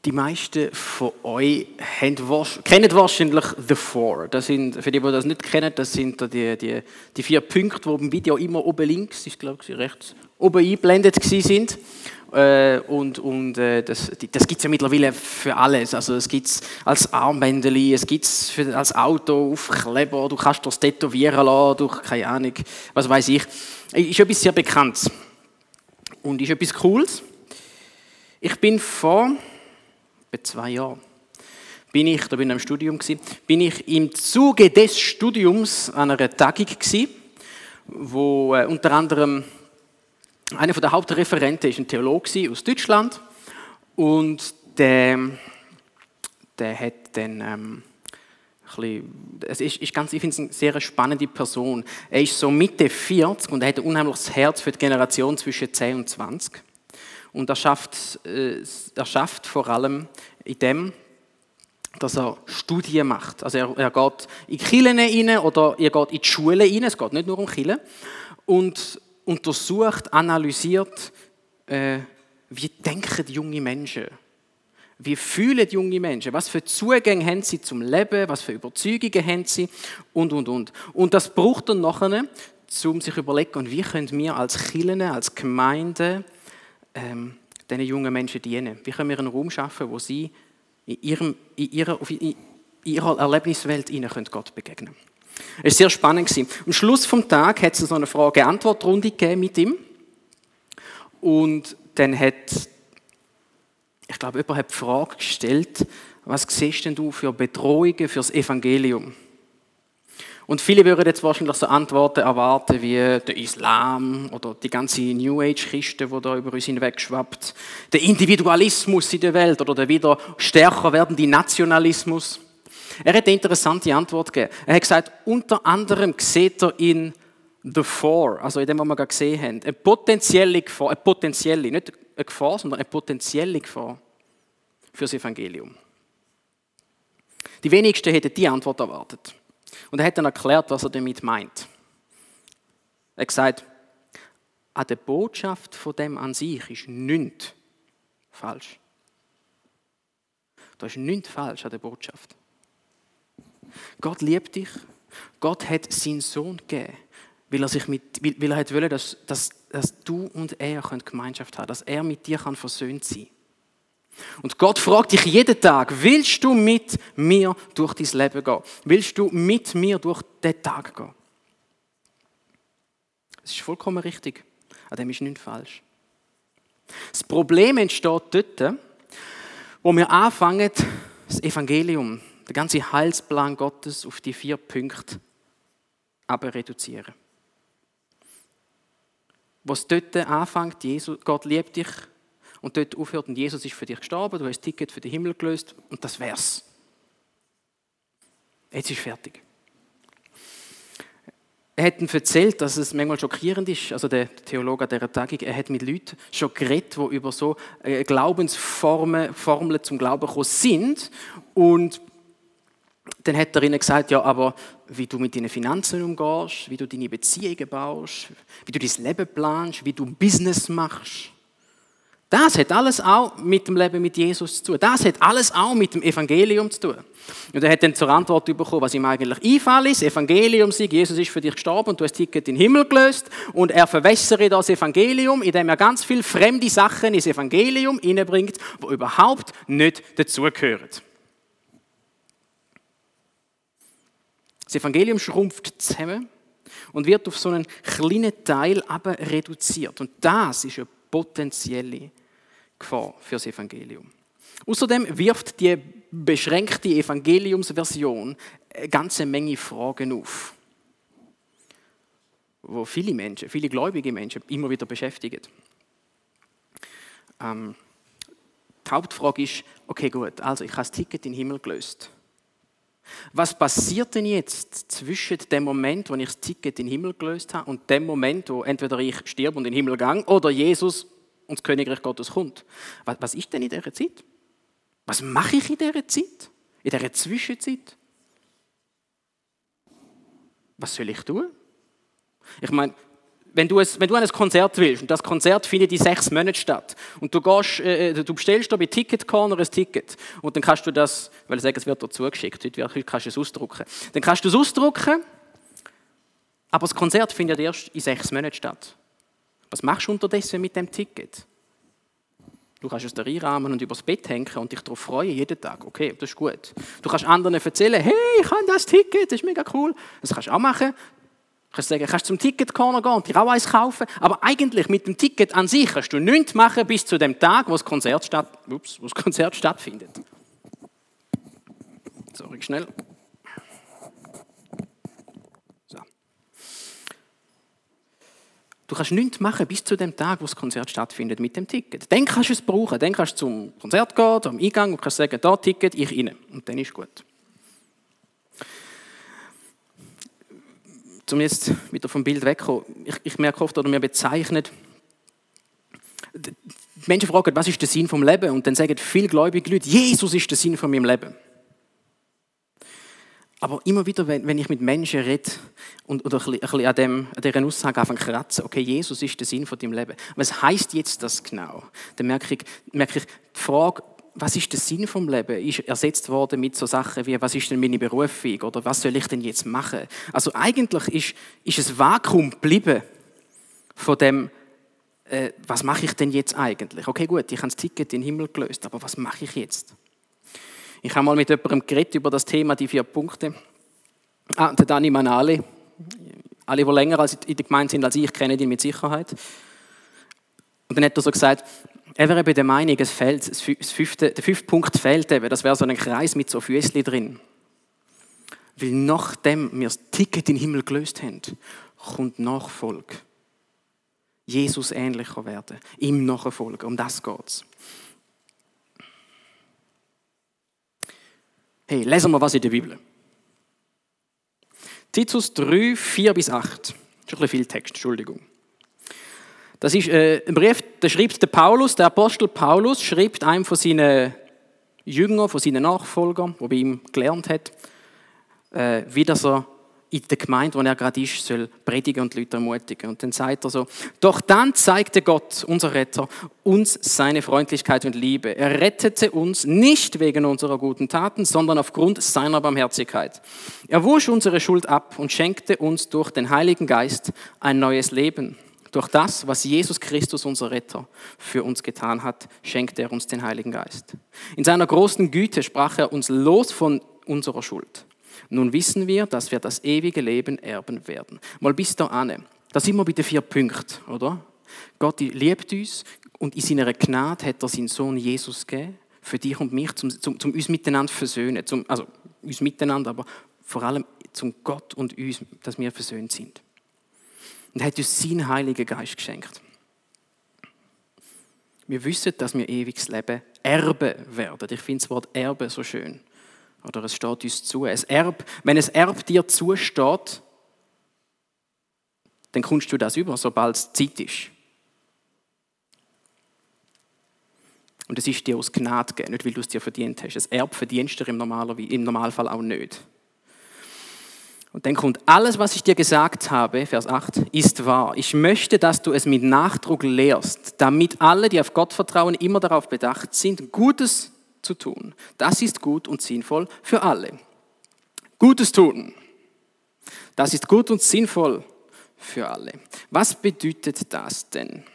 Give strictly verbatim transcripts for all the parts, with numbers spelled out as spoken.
Die meisten von euch haben, kennen wahrscheinlich The Four. Das sind, für die, die das nicht kennen, das sind die, die, die vier Punkte, die im Video immer oben links, ich glaube, rechts oben eingeblendet sind. Und, und das, das gibt es ja mittlerweile für alles. Also es gibt es als Armbändeli, es gibt es als Auto, Aufkleber, du kannst das tätowieren lassen, durch keine Ahnung, was weiß ich. Ist etwas sehr Bekanntes. Und ist etwas Cooles. Ich bin vor etwa zwei Jahren, bin ich, da bin ich im Studium gewesen, bin ich im Zuge des Studiums an einer Tagung gewesen, wo äh, unter anderem einer der Hauptreferenten ist ein Theologe aus Deutschland und der, der hat dann ähm, ein bisschen, es ist, ist ganz, ich finde es eine sehr spannende Person. Er ist so Mitte vierzig und er hat ein unheimliches Herz für die Generation zwischen zehn und zwanzig. Und er schafft, äh, er schafft vor allem in dem, dass er Studien macht. Also er, er geht in die Kirchen rein oder er geht in die Schulen rein, es geht nicht nur um Kirchen, und untersucht, analysiert, äh, wie denken junge Menschen, wie fühlen junge Menschen, was für Zugänge haben sie zum Leben, was für Überzeugungen haben sie und, und, und. Und das braucht er nachher, um sich zu überlegen, wie können wir als Kirchen, als Gemeinde ähm, diesen jungen Menschen dienen. Wie können wir einen Raum schaffen, wo sie in, ihrem, in, ihrer, in ihrer Erlebniswelt ihnen Gott begegnen können. Es war sehr spannend. Am Schluss des Tages hat es so eine Frage-Antwort-Runde gegeben mit ihm. Und dann hat, ich glaube, jemand hat die Frage gestellt, was siehst denn du für Bedrohungen für das Evangelium? Und viele würden jetzt wahrscheinlich so Antworten erwarten wie der Islam oder die ganze New Age-Kiste, die da über uns hinwegschwappt, der Individualismus in der Welt oder der wieder stärker werdende Nationalismus. Er hat eine interessante Antwort gegeben. Er hat gesagt, unter anderem sieht er in The Four, also in dem, was wir gerade gesehen haben, eine potenzielle Gefahr, eine potenzielle, nicht eine Gefahr, sondern eine potenzielle Gefahr für das Evangelium. Die wenigsten hätten diese Antwort erwartet. Und er hat dann erklärt, was er damit meint. Er hat gesagt, an der Botschaft von dem an sich ist nichts falsch. Da ist nichts falsch an der Botschaft. Gott liebt dich. Gott hat seinen Sohn gegeben, weil er, sich mit, weil er wollte, dass, dass, dass du und er Gemeinschaft haben, dass er mit dir versöhnt sein kann. Und Gott fragt dich jeden Tag, willst du mit mir durch dein Leben gehen? Willst du mit mir durch den Tag gehen? Das ist vollkommen richtig. An dem ist nichts falsch. Das Problem entsteht dort, wo wir anfangen, das Evangelium, den ganzen Heilsplan Gottes auf die vier Punkte aber reduzieren. Wo es dort anfängt, Jesus, Gott liebt dich, und dort aufhört und Jesus ist für dich gestorben, du hast das Ticket für den Himmel gelöst und das wär's. Jetzt ist fertig. Er hat ihm erzählt, dass es manchmal schockierend ist, also der Theologe an dieser Tagung, er hat mit Leuten schon geredet, die über so Glaubensformeln Formeln zum Glauben gekommen sind, und dann hat er ihnen gesagt, ja, aber wie du mit deinen Finanzen umgehst, wie du deine Beziehungen baust, wie du dein Leben planst, wie du Business machst, das hat alles auch mit dem Leben mit Jesus zu tun. Das hat alles auch mit dem Evangelium zu tun. Und er hat dann zur Antwort bekommen, was ihm eigentlich einfällt ist. Das Evangelium sei, Jesus ist für dich gestorben und du hast das Ticket in den Himmel gelöst. Und er verwässere das Evangelium, indem er ganz viele fremde Sachen ins Evangelium hineinbringt, die überhaupt nicht dazugehören. Das Evangelium schrumpft zusammen und wird auf so einen kleinen Teil aber reduziert. Und das ist eine potenzielle Gefahr für das Evangelium. Außerdem wirft die beschränkte Evangeliumsversion eine ganze Menge Fragen auf, wo viele Menschen, viele gläubige Menschen immer wieder beschäftigen. Ähm, die Hauptfrage ist, okay gut, also ich habe das Ticket in den Himmel gelöst. Was passiert denn jetzt zwischen dem Moment, wo ich das Ticket in den Himmel gelöst habe, und dem Moment, wo entweder ich sterbe und in den Himmel gehe oder Jesus und das Königreich Gottes kommt? Was, was ist denn in dieser Zeit? Was mache ich in dieser Zeit? In dieser Zwischenzeit? Was soll ich tun? Ich meine, wenn du, ein, wenn du an ein Konzert willst und das Konzert findet in sechs Monaten statt und du, gehst, äh, du bestellst da bei Ticket Corner ein Ticket und dann kannst du das, weil ich sage, es wird dir zugeschickt, heute, heute kannst du es ausdrucken, dann kannst du es ausdrucken, aber das Konzert findet erst in sechs Monaten statt. Was machst du unterdessen mit dem Ticket? Du kannst es da reinrahmen und übers Bett hängen und dich darauf freuen, jeden Tag. Okay, das ist gut. Du kannst anderen erzählen, hey, ich habe das Ticket, das ist mega cool. Das kannst du auch machen. Du kannst sagen, kannst zum Ticket-Corner gehen und dir auch eins kaufen. Aber eigentlich mit dem Ticket an sich kannst du nichts machen bis zu dem Tag, wo das Konzert, statt, ups, wo das Konzert stattfindet. Sorry, schnell. So. Du kannst nichts machen bis zu dem Tag, wo das Konzert stattfindet mit dem Ticket. Dann kannst du es brauchen. Dann kannst du zum Konzert gehen, am Eingang und kannst sagen, da Ticket, ich rein. Und dann ist gut. Um jetzt wieder vom Bild wegzukommen, ich, ich merke oft, oder mir bezeichnet, die Menschen fragen, was ist der Sinn vom Leben? Und dann sagen viele gläubige Leute, Jesus ist der Sinn von meinem Leben. Aber immer wieder, wenn, wenn ich mit Menschen rede und oder ein bisschen, ein bisschen an, dem, an dieser Aussage anfange zu kratzen, okay, Jesus ist der Sinn von deinem Leben. Was heisst jetzt das genau? Dann merke ich, merke ich die Frage, was ist der Sinn vom Leben, ist ersetzt worden mit so Sachen wie, was ist denn meine Berufung oder was soll ich denn jetzt machen? Also eigentlich ist, ist es Vakuum geblieben von dem, äh, was mache ich denn jetzt eigentlich? Okay, gut, ich habe das Ticket in den Himmel gelöst, aber was mache ich jetzt? Ich habe mal mit jemandem geredet über das Thema, die vier Punkte. Ah, der Dani Manali. Alle, die länger als in der Gemeinde sind als ich, kennen ihn mit Sicherheit. Und dann hat er so gesagt, er wäre bei der Meinung, es fehlt, das fünfte, der fünfte Punkt fehlt eben, das wäre so ein Kreis mit so Füßchen drin. Weil nachdem wir das Ticket in den Himmel gelöst haben, kommt Nachfolge. Jesus ähnlicher werden, ihm nachfolgen, um das geht es. Hey, lesen wir was in der Bibel. Titus drei, vier bis acht. Das ist ein bisschen viel Text, Entschuldigung. Das ist äh, ein Brief, der schreibt der Paulus, der Apostel Paulus, schreibt einem von seinen Jüngern, von seinen Nachfolgern, der bei ihm gelernt hat, äh, wie das er in der Gemeinde, wo er gerade ist, soll predigen und die Leute ermutigen. Und dann sagt er so, doch dann zeigte Gott, unser Retter, uns seine Freundlichkeit und Liebe. Er rettete uns nicht wegen unserer guten Taten, sondern aufgrund seiner Barmherzigkeit. Er wusch unsere Schuld ab und schenkte uns durch den Heiligen Geist ein neues Leben. Durch das, was Jesus Christus, unser Retter, für uns getan hat, schenkte er uns den Heiligen Geist. In seiner großen Güte sprach er uns los von unserer Schuld. Nun wissen wir, dass wir das ewige Leben erben werden. Mal bis dahin. Da sind wir bei den vier Punkten, oder? Gott liebt uns und in seiner Gnade hat er seinen Sohn Jesus gegeben, für dich und mich, zum, zum, zum uns miteinander versöhnen. Zum, also uns miteinander, aber vor allem zum Gott und uns, dass wir versöhnt sind. Und er hat uns seinen Heiligen Geist geschenkt. Wir wissen, dass wir ewiges Leben erben werden. Ich finde das Wort Erbe so schön. Oder es steht uns zu. Ein Erb, wenn ein Erb dir zusteht, dann kommst du das über, sobald es Zeit ist. Und es ist dir aus Gnade gegeben, nicht weil du es dir verdient hast. Ein Erb verdienst du im Normalfall auch nicht. Und dann kommt, alles, was ich dir gesagt habe, Vers acht, ist wahr. Ich möchte, dass du es mit Nachdruck lehrst, damit alle, die auf Gott vertrauen, immer darauf bedacht sind, Gutes zu tun. Das ist gut und sinnvoll für alle. Gutes tun. Das ist gut und sinnvoll für alle. Was bedeutet das denn?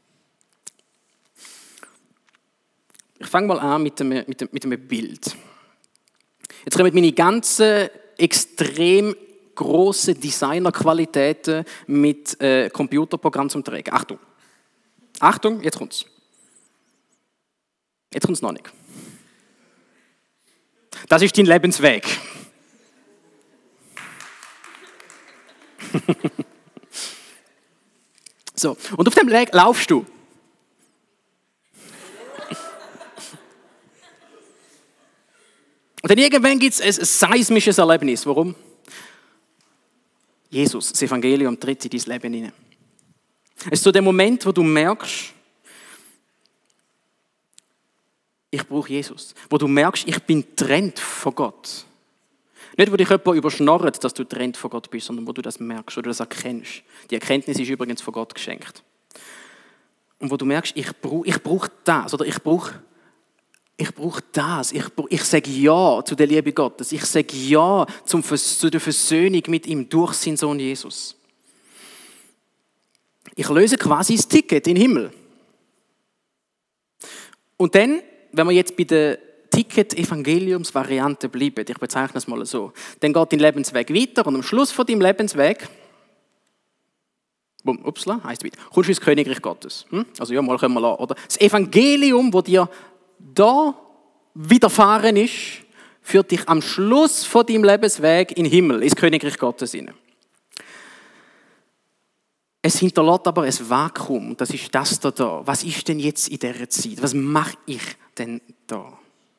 Ich fange mal an mit einem, mit einem, mit einem Bild. Jetzt kommen meine ganzen extrem grosse Designerqualitäten mit äh, Computerprogrammen zum Tragen. Achtung. Achtung, jetzt kommt's. Jetzt kommt's noch nicht. Das ist dein Lebensweg. So, und auf dem Weg laufst du. Und dann irgendwann gibt es ein seismisches Erlebnis. Warum? Jesus, das Evangelium, tritt in dein Leben hinein. Es ist so der Moment, wo du merkst, ich brauche Jesus. Wo du merkst, ich bin getrennt von Gott. Nicht, wo dich jemand überschnarrt, dass du getrennt von Gott bist, sondern wo du das merkst, wo du das erkennst. Die Erkenntnis ist übrigens von Gott geschenkt. Und wo du merkst, ich brauche ich brauch das, oder ich brauche ich brauch das, ich, brauch, ich sage Ja zu der Liebe Gottes, ich sage Ja zum, zu der Versöhnung mit ihm durch seinen Sohn Jesus. Ich löse quasi das Ticket in den Himmel. Und dann, wenn wir jetzt bei der Ticket-Evangeliums-Variante bleiben, ich bezeichne es mal so, dann geht dein Lebensweg weiter und am Schluss von deinem Lebensweg, bumm, upsla, heisst weiter, kommst du ins Königreich Gottes. Hm? Also ja, mal können wir lassen, oder? Das Evangelium, das dir da widerfahren ist, führt dich am Schluss von deinem Lebensweg in den Himmel, ins Königreich Gottes hinein. Es hinterlässt aber ein Vakuum, das ist das da da. Was ist denn jetzt in dieser Zeit? Was mache ich denn da?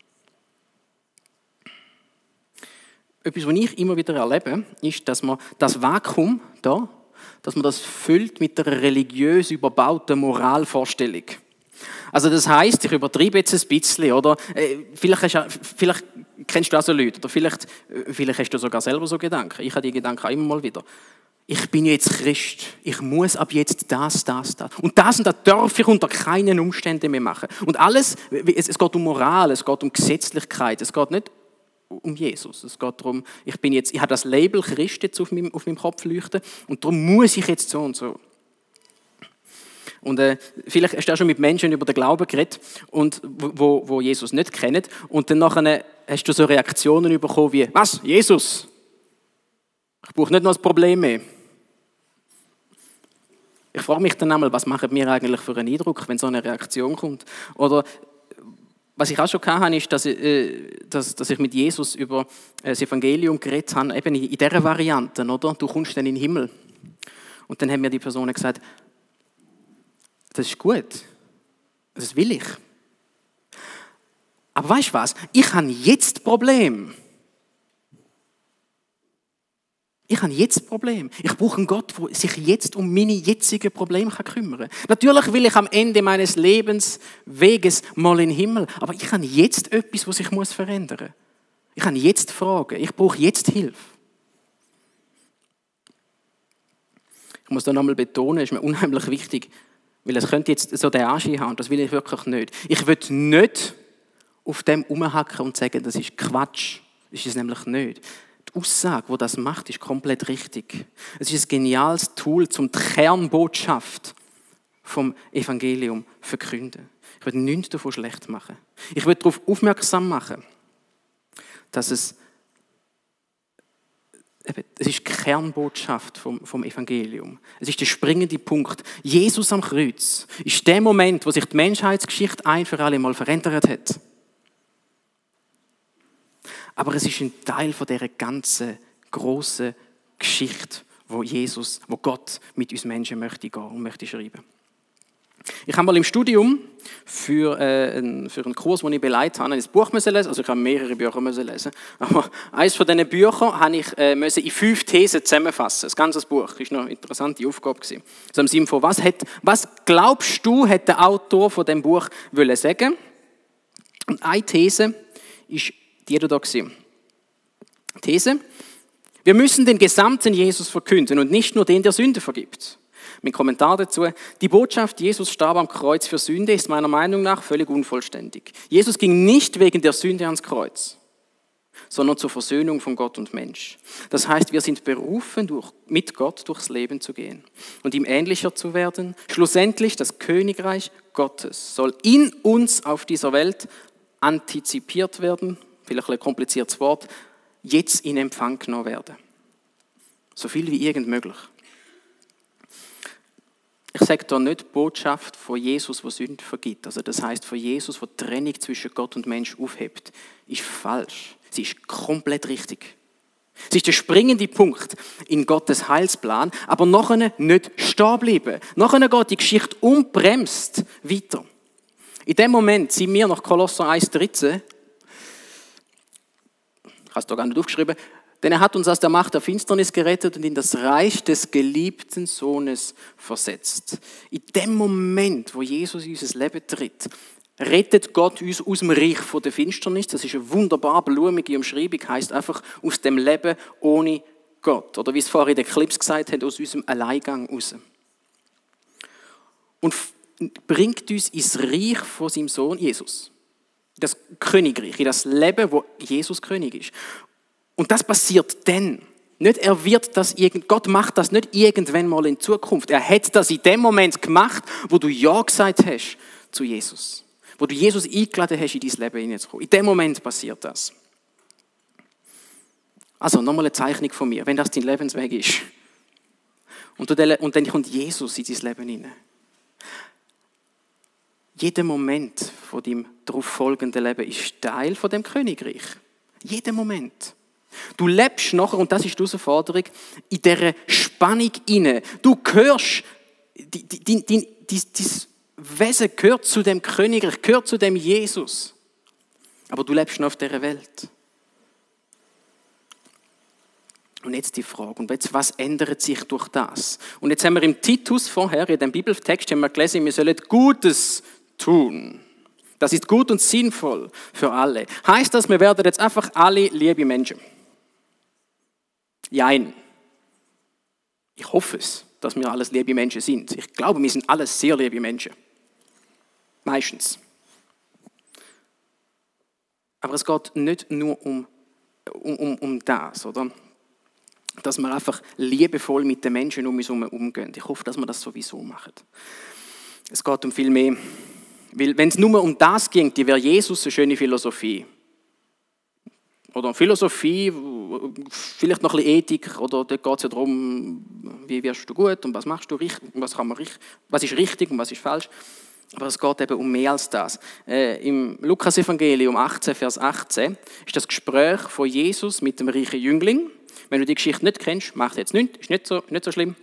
Etwas, was ich immer wieder erlebe, ist, dass man das Vakuum da, dass man das füllt mit einer religiös überbauten Moralvorstellung. Also das heisst, ich übertreibe jetzt ein bisschen, oder? Vielleicht, hast, vielleicht kennst du auch so Leute, oder vielleicht, vielleicht hast du sogar selber so Gedanken. Ich habe die Gedanken auch immer mal wieder. Ich bin jetzt Christ, ich muss ab jetzt das, das, das. Und das und das darf ich unter keinen Umständen mehr machen. Und alles, es geht um Moral, es geht um Gesetzlichkeit, es geht nicht um Jesus. Es geht darum, ich bin jetzt, ich habe das Label Christ jetzt auf meinem, auf meinem Kopf leuchten und darum muss ich jetzt so und so. Und äh, vielleicht hast du auch schon mit Menschen über den Glauben geredet, und, wo, wo Jesus nicht kennen. Und dann nachher hast du so Reaktionen bekommen wie, was, Jesus? Ich brauche nicht noch ein Problem mehr. Ich frage mich dann einmal, was machen wir eigentlich für einen Eindruck, wenn so eine Reaktion kommt? Oder was ich auch schon hatte, ist, dass ich, äh, dass, dass ich mit Jesus über das Evangelium geredet habe, eben in dieser Variante, oder? Du kommst dann in den Himmel. Und dann haben mir die Personen gesagt, das ist gut, das will ich. Aber weißt du was? Ich habe jetzt Problem. Ich habe jetzt Problem. Ich brauche einen Gott, der sich jetzt um meine jetzigen Probleme kümmern kann. Natürlich will ich am Ende meines Lebensweges mal in den Himmel, aber ich habe jetzt etwas, was sich verändern muss. Ich habe jetzt Fragen, ich brauche jetzt Hilfe. Ich muss da nochmal betonen, es ist mir unheimlich wichtig, weil es könnte jetzt so den Anschein haben, das will ich wirklich nicht. Ich will nicht auf dem rumhacken und sagen, das ist Quatsch. Das ist es nämlich nicht. Die Aussage, die das macht, ist komplett richtig. Es ist ein geniales Tool, um die Kernbotschaft vom Evangelium zu verkünden. Ich will nichts davon schlecht machen. Ich will darauf aufmerksam machen, dass es Es ist die Kernbotschaft vom, vom Evangelium. Es ist der springende Punkt. Jesus am Kreuz ist der Moment, wo sich die Menschheitsgeschichte ein für alle Mal verändert hat. Aber es ist ein Teil von dieser ganzen grossen Geschichte, wo Jesus, wo Gott mit uns Menschen möchte gehen und möchte schreiben. Ich habe mal im Studium für, äh, einen, für einen Kurs, den ich beleidigt habe, ein Buch lesen. Also ich habe mehrere Bücher lesen. Aber eines von diesen Büchern habe ich äh, in fünf Thesen zusammenfassen. Das ganze Buch. Das war noch eine interessante Aufgabe. Also im Sinne von, was, hat, was glaubst du, hat der Autor von diesem Buch wollen sagen? Und eine These ist die da war. These: Wir müssen den gesamten Jesus verkünden und nicht nur den, der Sünde vergibt. Mein Kommentar dazu: Die Botschaft, Jesus starb am Kreuz für Sünde, ist meiner Meinung nach völlig unvollständig. Jesus ging nicht wegen der Sünde ans Kreuz, sondern zur Versöhnung von Gott und Mensch. Das heißt, wir sind berufen, durch, mit Gott durchs Leben zu gehen und ihm ähnlicher zu werden. Schlussendlich, das Königreich Gottes soll in uns auf dieser Welt antizipiert werden, vielleicht ein kompliziertes Wort, jetzt in Empfang genommen werden. So viel wie irgend möglich. Ich sage da nicht die Botschaft von Jesus, der Sünde vergibt. Also das heisst, von Jesus, der die Trennung zwischen Gott und Mensch aufhebt, ist falsch. Sie ist komplett richtig. Sie ist der springende Punkt in Gottes Heilsplan, aber nachher nicht stehen bleiben. Nachher geht die Geschichte unbremst weiter. In dem Moment sind wir nach Kolosser eins dreizehn, ich habe es da gar nicht aufgeschrieben, denn er hat uns aus der Macht der Finsternis gerettet und in das Reich des geliebten Sohnes versetzt. In dem Moment, wo Jesus in unser Leben tritt, rettet Gott uns aus dem Reich der Finsternis. Das ist eine wunderbar blumige Umschreibung, heisst einfach aus dem Leben ohne Gott. Oder wie es vorhin in den Clips gesagt hat, aus unserem Alleingang raus. Und bringt uns ins Reich von seinem Sohn Jesus. Das Königreich, in das Leben, wo Jesus König ist. Und das passiert dann. Nicht, er wird das irgend, Gott macht das nicht irgendwann mal in Zukunft. Er hat das in dem Moment gemacht, wo du Ja gesagt hast zu Jesus. Wo du Jesus eingeladen hast, in dein Leben hineinzukommen. In dem Moment passiert das. Also, nochmal eine Zeichnung von mir, wenn das dein Lebensweg ist. Und, du, und dann kommt Jesus in dein Leben hinein. Jeder Moment von deinem darauf folgenden Leben ist Teil von dem Königreich. Jeder Moment. Du lebst nachher, und das ist die Herausforderung, in dieser Spannung inne. Du gehörst, dein, dein, dein, dein, dein Wesen gehört zu dem Königreich, gehört zu dem Jesus. Aber du lebst noch auf dieser Welt. Und jetzt die Frage, und jetzt, was ändert sich durch das? Und jetzt haben wir im Titus vorher, in dem Bibeltext, haben wir gelesen, wir sollen Gutes tun. Das ist gut und sinnvoll für alle. Heißt das, wir werden jetzt einfach alle liebe Menschen? Jein. Ich hoffe es, dass wir alles liebe Menschen sind. Ich glaube, wir sind alles sehr liebe Menschen. Meistens. Aber es geht nicht nur um, um, um das, oder? Dass wir einfach liebevoll mit den Menschen um uns herum umgehen. Ich hoffe, dass wir das sowieso machen. Es geht um viel mehr. Weil wenn es nur um das ging, die wäre Jesus eine schöne Philosophie. Oder eine Philosophie, vielleicht noch ein bisschen Ethik, oder dort geht es ja darum, wie wirst du gut und was machst du richtig, was, kann man, was ist richtig und was ist falsch. Aber es geht eben um mehr als das. Äh, Im Lukas-Evangelium achtzehn, Vers achtzehn ist das Gespräch von Jesus mit dem reichen Jüngling. Wenn du die Geschichte nicht kennst, macht jetzt nichts, ist nicht so, nicht so schlimm.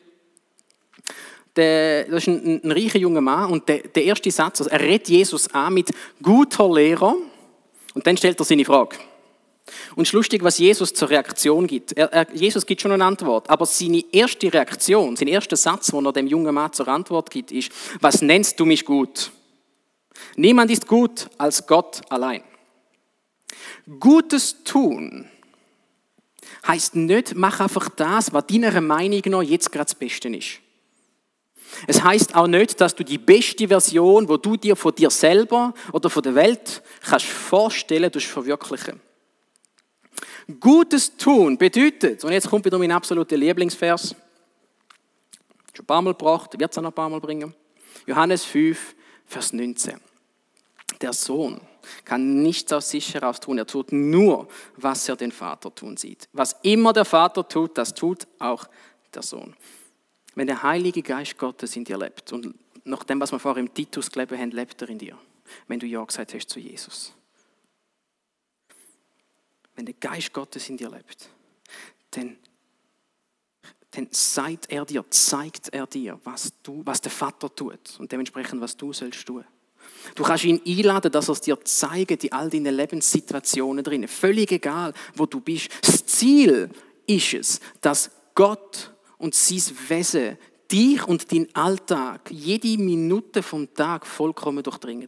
Der, das ist ein, ein reicher junger Mann und der, der erste Satz, also er redet Jesus an mit guter Lehrer und dann stellt er seine Frage. Und es ist lustig, was Jesus zur Reaktion gibt. Er, er, Jesus gibt schon eine Antwort, aber seine erste Reaktion, sein erster Satz, den er dem jungen Mann zur Antwort gibt, ist: Was nennst du mich gut? Niemand ist gut als Gott allein. Gutes tun heisst nicht, mach einfach das, was deiner Meinung nach jetzt gerade das Beste ist. Es heisst auch nicht, dass du die beste Version, die du dir von dir selber oder von der Welt kannst vorstellen, du verwirklichen. Gutes tun bedeutet, und jetzt kommt wieder mein absoluter Lieblingsvers, schon ein paar Mal gebracht, wird es auch noch ein paar Mal bringen, Johannes fünf, Vers neunzehn. Der Sohn kann nichts aus sich heraus tun, er tut nur, was er den Vater tun sieht. Was immer der Vater tut, das tut auch der Sohn. Wenn der Heilige Geist Gottes in dir lebt, und nach dem, was wir vorher im Titus gelesen haben, lebt er in dir, wenn du Ja gesagt hast zu Jesus. Wenn der Geist Gottes in dir lebt, dann, dann sagt er dir, zeigt er dir, was, du, was der Vater tut und dementsprechend, was du sollst tun. Du kannst ihn einladen, dass er es dir zeigt in all deinen Lebenssituationen drin. Völlig egal, wo du bist. Das Ziel ist es, dass Gott und sein Wesen dich und deinen Alltag jede Minute vom Tag vollkommen durchdringen.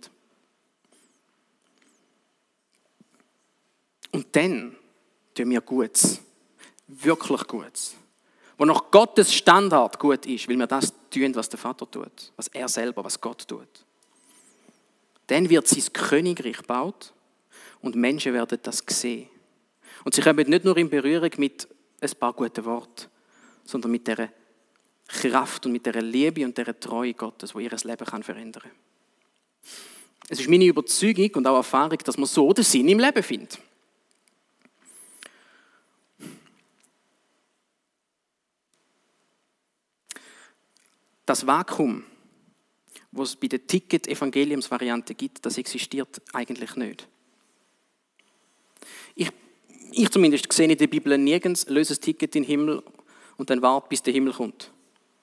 Und dann tun wir Gutes, wirklich Gutes, wo nach Gottes Standard gut ist, weil wir das tun, was der Vater tut, was er selber, was Gott tut. Dann wird sein Königreich gebaut und Menschen werden das sehen. Und sie kommen nicht nur in Berührung mit ein paar guten Worten, sondern mit der Kraft und mit der Liebe und der Treue Gottes, die ihr Leben verändern kann. Es ist meine Überzeugung und auch Erfahrung, dass man so den Sinn im Leben findet. Das Vakuum, was es bei der Ticket-Evangeliumsvariante gibt, das existiert eigentlich nicht. Ich, ich zumindest sehe in der Bibel nirgends, löse das Ticket in den Himmel und dann warte, bis der Himmel kommt.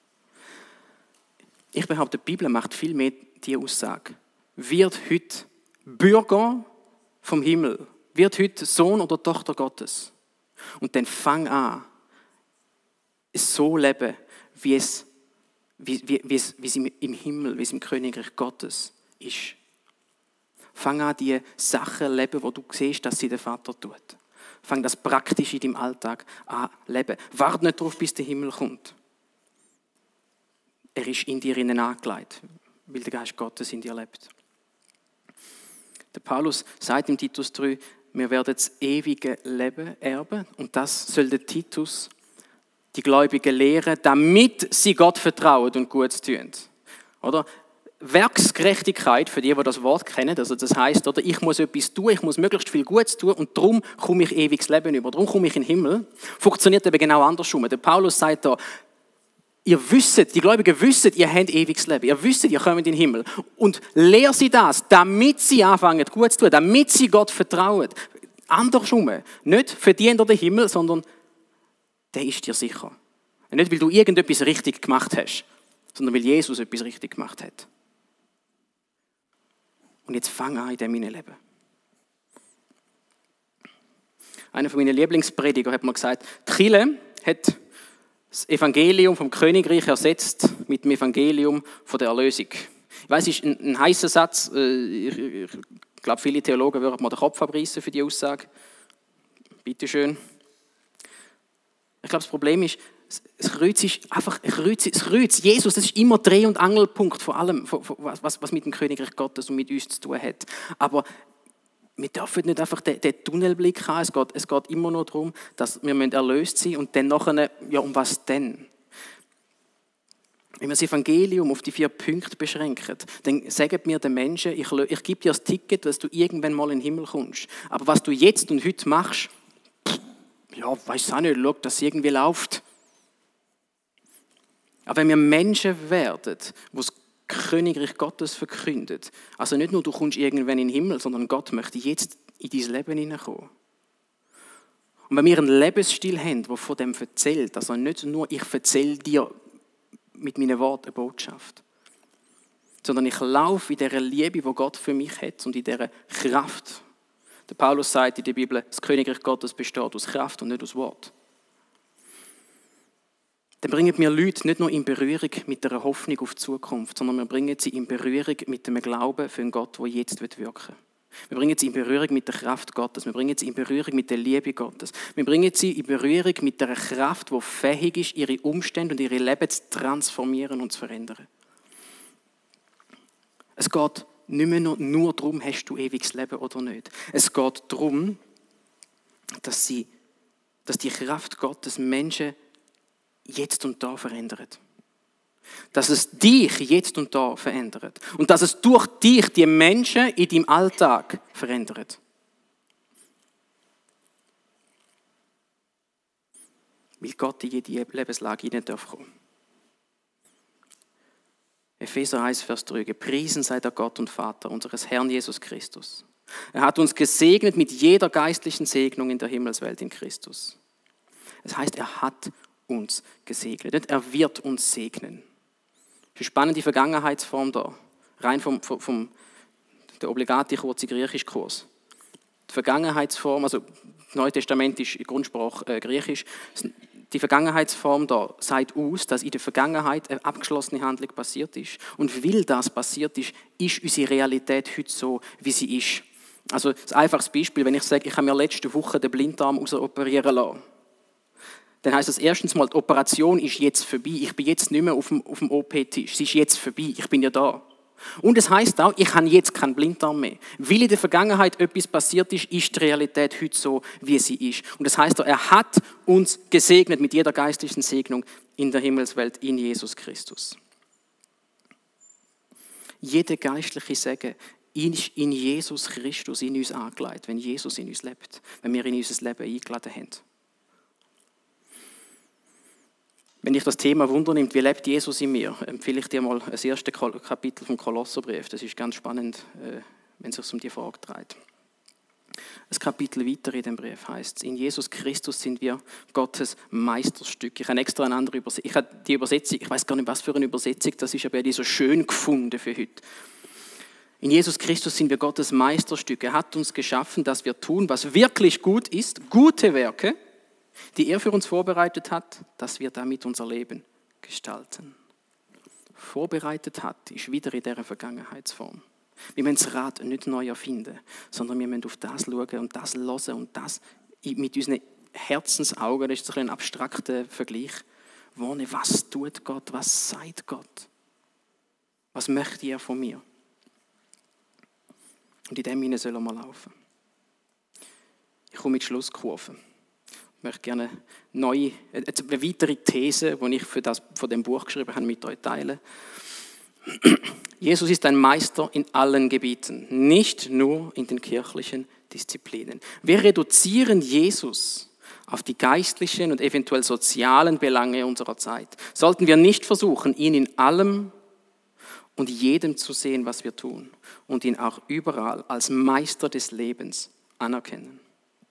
Ich behaupte, die Bibel macht viel mehr die Aussage. Wird heute Bürger vom Himmel, wird heute Sohn oder Tochter Gottes. Und dann fang an, es so leben, wie es Wie, wie, wie, es, wie es im Himmel, wie es im Königreich Gottes ist. Fang an, die Sachen zu leben, wo du siehst, dass sie der Vater tut. Fang das praktisch in deinem Alltag an zu leben. Warte nicht darauf, bis der Himmel kommt. Er ist in dir innen angelegt, weil der Geist Gottes in dir lebt. Der Paulus sagt im Titus drei, wir werden das ewige Leben erben und das soll der Titus die Gläubigen lehren, damit sie Gott vertrauen und Gutes tun. Oder? Werksgerechtigkeit, für die, die das Wort kennen, also das heisst, oder, ich muss etwas tun, ich muss möglichst viel Gutes tun und darum komme ich ewiges Leben über, darum komme ich in den Himmel, funktioniert eben genau andersrum. Der Paulus sagt da, ihr wisst, die Gläubigen wissen, ihr habt ewiges Leben, ihr wisst, ihr kommt in den Himmel und lehrt sie das, damit sie anfangen, Gutes zu tun, damit sie Gott vertrauen. Andersrum, nicht verdient den Himmel, sondern der ist dir sicher. Nicht, weil du irgendetwas richtig gemacht hast, sondern weil Jesus etwas richtig gemacht hat. Und jetzt fang an, in dem Leben. Einer von meinen Lieblingsprediger hat mir gesagt, die Kirche hat das Evangelium vom Königreich ersetzt mit dem Evangelium von der Erlösung. Ich weiss, es ist ein, ein heißer Satz. Ich, ich, ich glaube, viele Theologen würden mir den Kopf abreißen für die Aussage. Bitte schön. Ich glaube, das Problem ist, das Kreuz ist einfach ein Kreuz, das Kreuz. Jesus, das ist immer Dreh- und Angelpunkt von allem, von, von, was, was mit dem Königreich Gottes und mit uns zu tun hat. Aber wir dürfen nicht einfach den, den Tunnelblick haben. Es geht, es geht immer nur darum, dass wir erlöst sein und dann nachher, ja, um was denn? Wenn wir das Evangelium auf die vier Punkte beschränken, dann sagen mir den Menschen, ich, ich gebe dir das Ticket, dass du irgendwann mal in den Himmel kommst. Aber was du jetzt und heute machst, ja, weiß auch nicht, schau, dass es irgendwie läuft. Aber wenn wir Menschen werden, die das Königreich Gottes verkündet, also nicht nur du kommst irgendwann in den Himmel, sondern Gott möchte jetzt in dein Leben hineinkommen. Und wenn wir einen Lebensstil haben, der von dem erzählt, also nicht nur ich erzähle dir mit meinen Worten eine Botschaft, sondern ich laufe in dieser Liebe, die Gott für mich hat und in dieser Kraft. Der Paulus sagt in der Bibel, das Königreich Gottes besteht aus Kraft und nicht aus Wort. Dann bringen wir Leute nicht nur in Berührung mit einer Hoffnung auf die Zukunft, sondern wir bringen sie in Berührung mit dem Glauben für einen Gott, der jetzt wirken will. Wir bringen sie in Berührung mit der Kraft Gottes. Wir bringen sie in Berührung mit der Liebe Gottes. Wir bringen sie in Berührung mit der Kraft, die fähig ist, ihre Umstände und ihre Leben zu transformieren und zu verändern. Es geht nicht mehr nur, nur darum, hast du ewiges Leben oder nicht. Es geht darum, dass, sie, dass die Kraft Gottes Menschen jetzt und da verändert. Dass es dich jetzt und da verändert. Und dass es durch dich die Menschen in deinem Alltag verändert. Weil Gott in jede Lebenslage hinein darf kommen. Epheser eins, Vers drei. Gepriesen sei der Gott und Vater unseres Herrn Jesus Christus. Er hat uns gesegnet mit jeder geistlichen Segnung in der Himmelswelt in Christus. Das heißt, er hat uns gesegnet. Nicht er wird uns segnen. Das ist eine spannende Vergangenheitsform da. Rein vom, vom, vom der obligate kurze Griechischkurs. Die Vergangenheitsform, also das Neue Testament ist in Grundsprache äh, Griechisch. Die Vergangenheitsform da sagt aus, dass in der Vergangenheit eine abgeschlossene Handlung passiert ist. Und weil das passiert ist, ist unsere Realität heute so, wie sie ist. Also ein einfaches Beispiel, wenn ich sage, ich habe mir letzte Woche den Blinddarm operieren lassen. Dann heisst das erstens mal, die Operation ist jetzt vorbei. Ich bin jetzt nicht mehr auf dem, auf dem O P-Tisch. Sie ist jetzt vorbei. Ich bin ja da. Und es heisst auch, ich habe jetzt keinen Blinddarm mehr. Weil in der Vergangenheit etwas passiert ist, ist die Realität heute so, wie sie ist. Und das heisst auch, er hat uns gesegnet mit jeder geistlichen Segnung in der Himmelswelt in Jesus Christus. Jede geistliche Segen ist in Jesus Christus in uns angelegt, wenn Jesus in uns lebt, wenn wir in unser Leben eingeladen haben. Wenn dich das Thema Wunder nimmt, wie lebt Jesus in mir, empfehle ich dir mal das erste Kapitel vom Kolosserbrief. Das ist ganz spannend, wenn es sich um die Frage dreht. Ein Kapitel weiter in dem Brief heißt: In Jesus Christus sind wir Gottes Meisterstück. Ich habe extra eine andere Übersetzung. Ich habe die Übersetzung, ich weiß gar nicht, was für eine Übersetzung das ist, aber die so schön gefunden für heute. In Jesus Christus sind wir Gottes Meisterstück. Er hat uns geschaffen, dass wir tun, was wirklich gut ist, gute Werke, die er für uns vorbereitet hat, dass wir damit unser Leben gestalten. Vorbereitet hat, ist wieder in dieser Vergangenheitsform. Wir müssen das Rad nicht neu erfinden, sondern wir müssen auf das schauen und das hören und das mit unseren Herzensaugen, das ist ein abstrakter Vergleich, wohnen, was tut Gott, was sagt Gott, was möchte er von mir. Und in dem Sinne soll er mal laufen. Ich komme mit Schlusskurven. Ich möchte gerne neue, eine weitere These, die ich für das, von dem Buch geschrieben habe, mit euch teilen. Jesus ist ein Meister in allen Gebieten, nicht nur in den kirchlichen Disziplinen. Wir reduzieren Jesus auf die geistlichen und eventuell sozialen Belange unserer Zeit. Sollten wir nicht versuchen, ihn in allem und jedem zu sehen, was wir tun, und ihn auch überall als Meister des Lebens anerkennen.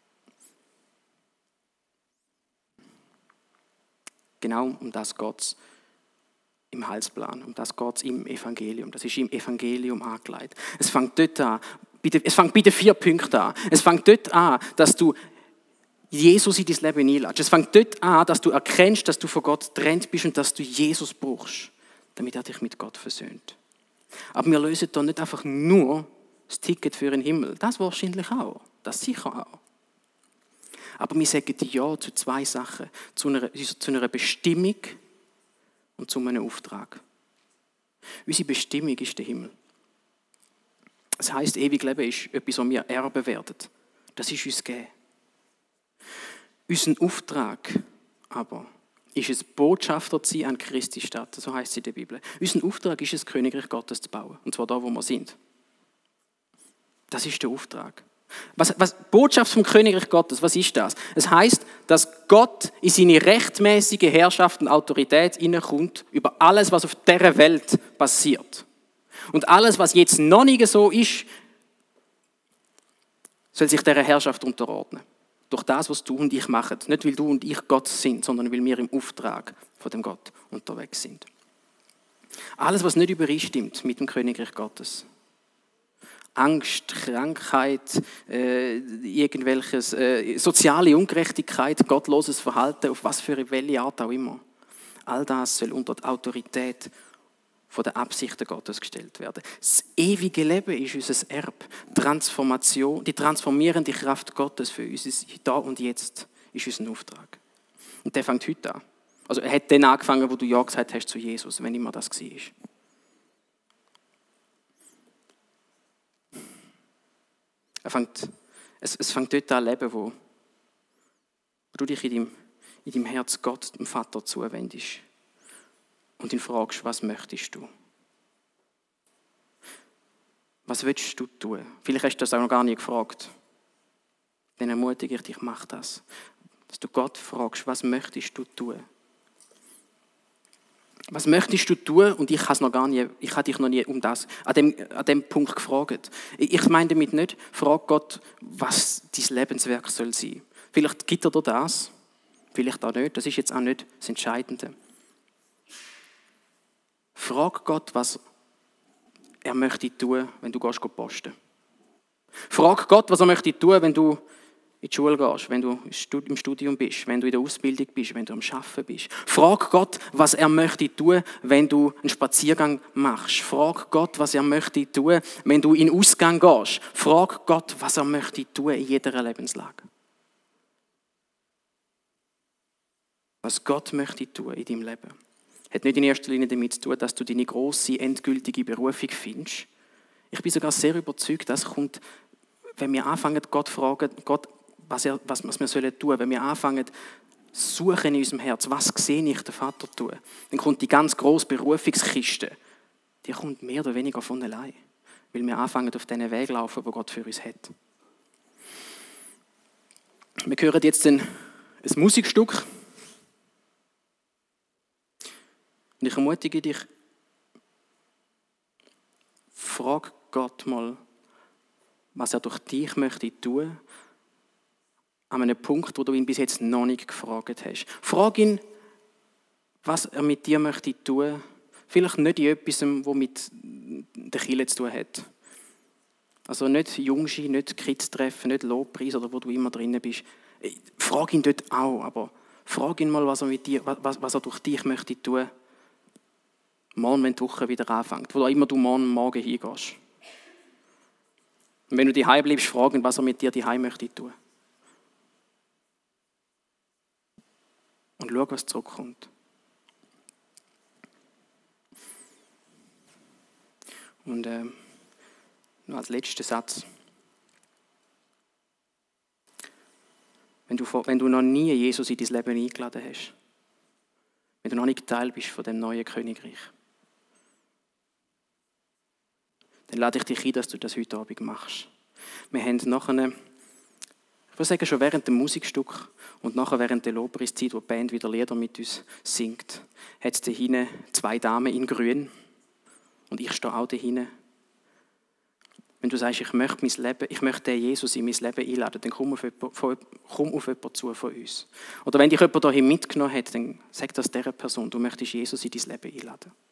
Genau um das geht's im Heilsplan, um das geht es im Evangelium. Das ist im Evangelium angelegt. Es fängt dort an, es fängt bei den vier Punkten an. Es fängt dort an, dass du Jesus in dein Leben einlädst. Es fängt dort an, dass du erkennst, dass du von Gott getrennt bist und dass du Jesus brauchst, damit er dich mit Gott versöhnt. Aber wir lösen da nicht einfach nur das Ticket für den Himmel. Das wahrscheinlich auch. Das sicher auch. Aber wir sagen Ja zu zwei Sachen. Zu einer, zu einer Bestimmung und zu einem Auftrag. Unsere Bestimmung ist der Himmel. Das heisst, ewig Leben ist etwas, was wir erben werden. Das ist uns gegeben. Unser Auftrag aber ist es, Botschafter zu sein an Christi Stadt. So heisst es in der Bibel. Unser Auftrag ist es, das Königreich Gottes zu bauen. Und zwar da, wo wir sind. Das ist der Auftrag. Was, was, Botschaft vom Königreich Gottes, was ist das? Es heisst, dass Gott in seine rechtmäßige Herrschaft und Autorität hineinkommt über alles, was auf dieser Welt passiert. Und alles, was jetzt noch nicht so ist, soll sich dieser Herrschaft unterordnen. Durch das, was du und ich machen. Nicht, weil du und ich Gott sind, sondern weil wir im Auftrag von dem Gott unterwegs sind. Alles, was nicht übereinstimmt mit dem Königreich Gottes. Angst, Krankheit, äh, irgendwelches, äh, soziale Ungerechtigkeit, gottloses Verhalten, auf was für eine welche Art auch immer. All das soll unter die Autorität von den Absichten Gottes gestellt werden. Das ewige Leben ist unser Erbe. Transformation, die transformierende Kraft Gottes für uns da und jetzt ist unser Auftrag. Und der fängt heute an. Also er hat dann angefangen, wo du Ja gesagt hast zu Jesus, wenn immer das war. Er fängt, es, es fängt dort an leben, wo, wo du dich in deinem, in deinem Herz Gott, dem Vater, zuwendest und ihn fragst, was möchtest du? Was willst du tun? Vielleicht hast du das auch noch gar nicht gefragt. Dann ermutige ich dich, mach das. Dass du Gott fragst, was möchtest du tun? Was möchtest du tun? Und ich habe noch gar nie, ich habe dich noch nie um das, an dem, an dem Punkt gefragt. Ich meine damit nicht, frag Gott, was dein Lebenswerk soll sein. Vielleicht gibt er dir das, vielleicht auch nicht. Das ist jetzt auch nicht das Entscheidende. Frag Gott, was er möchte tun, wenn du gehst posten. Frag Gott, was er möchte tun, wenn du in die Schule gehst, wenn du im Studium bist, wenn du in der Ausbildung bist, wenn du am Arbeiten bist. Frag Gott, was er möchte tun, wenn du einen Spaziergang machst. Frag Gott, was er möchte tun, wenn du in den Ausgang gehst. Frag Gott, was er möchte tun in jeder Lebenslage. Was Gott möchte tun in deinem Leben, hat nicht in erster Linie damit zu tun, dass du deine grosse, endgültige Berufung findest. Ich bin sogar sehr überzeugt, das kommt, wenn wir anfangen, Gott zu fragen, Gott, was, er, was, was wir sollen tun, wenn wir anfangen, suchen in unserem Herz, was sehe ich den Vater tun, dann kommt die ganz grosse Berufungskiste, die kommt mehr oder weniger von allein, weil wir anfangen, auf diesen Weg zu laufen, den Gott für uns hat. Wir hören jetzt ein, ein Musikstück. Und ich ermutige dich, frag Gott mal, was er durch dich möchte tun, an einem Punkt, wo du ihn bis jetzt noch nicht gefragt hast. Frag ihn, was er mit dir möchte tun, vielleicht nicht in etwas, was mit der Kirche zu tun hat. Also nicht Jungschi, nicht Kids-Treffen, nicht Lobpreis oder wo du immer drinnen bist. Frag ihn dort auch, aber frag ihn mal, was er, mit dir, was, was er durch dich möchte tun, morgen, wenn die Woche wieder anfängt, wo immer du morgen Morgen hingehst. Und wenn du daheim bleibst, fragen, was er mit dir daheim möchte tun. Und schau, was zurückkommt. Und äh, noch als letzter Satz. Wenn du, wenn du noch nie Jesus in dein Leben eingeladen hast, wenn du noch nicht Teil bist von dem neuen Königreich, dann lade ich dich ein, dass du das heute Abend machst. Wir haben nachher, ich würde sagen, schon während dem Musikstück und nachher während der Lobpreiszeit, wo die Band wieder Lieder mit uns singt, hat es da hinten zwei Damen in Grün und ich stehe auch da hinten. Wenn du sagst, ich möchte mein Leben, ich möchte den Jesus in mein Leben einladen, dann komm auf jemanden, komm auf jemanden zu von uns. Oder wenn dich jemand hierhin mitgenommen hat, dann sag das dieser Person, du möchtest Jesus in dein Leben einladen.